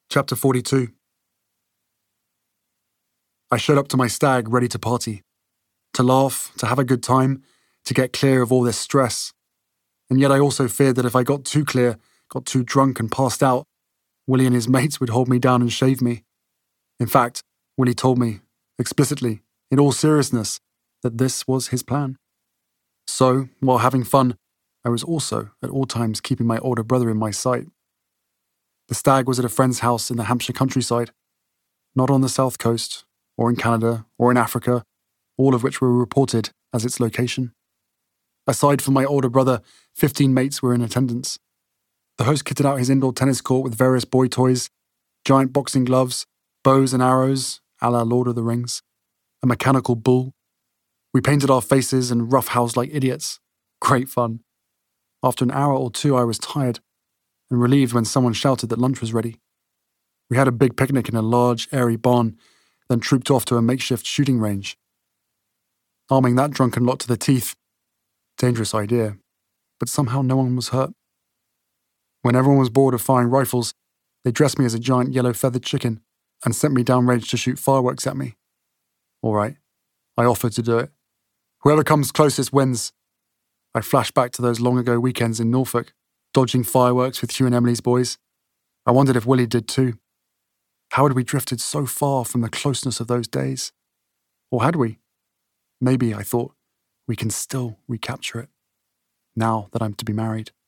Chapter 42. I showed up to my stag ready to party, to laugh, to have a good time, to get clear of all this stress. And yet I also feared that if I got too clear, got too drunk and passed out, Willie and his mates would hold me down and shave me. In fact, Willie told me, explicitly, in all seriousness, that this was his plan. So, while having fun, I was also, at all times, keeping my older brother in my sight. The stag was at a friend's house in the Hampshire countryside, not on the south coast, or in Canada, or in Africa, all of which were reported as its location. Aside from my older brother, 15 mates were in attendance. The host kitted out his indoor tennis court with various boy toys, giant boxing gloves, bows and arrows, a la Lord of the Rings, a mechanical bull. We painted our faces and roughhoused like idiots. Great fun. After an hour or two, I was tired and relieved when someone shouted that lunch was ready. We had a big picnic in a large, airy barn, then trooped off to a makeshift shooting range. Arming that drunken lot to the teeth. Dangerous idea, but somehow no one was hurt. When everyone was bored of firing rifles, they dressed me as a giant yellow feathered chicken and sent me downrange to shoot fireworks at me. All right, I offered to do it. Whoever comes closest wins. I flashed back to those long ago weekends in Norfolk, dodging fireworks with Hugh and Emily's boys. I wondered if Willie did too. How had we drifted so far from the closeness of those days? Or had we? Maybe, I thought, we can still recapture it, now that I'm to be married.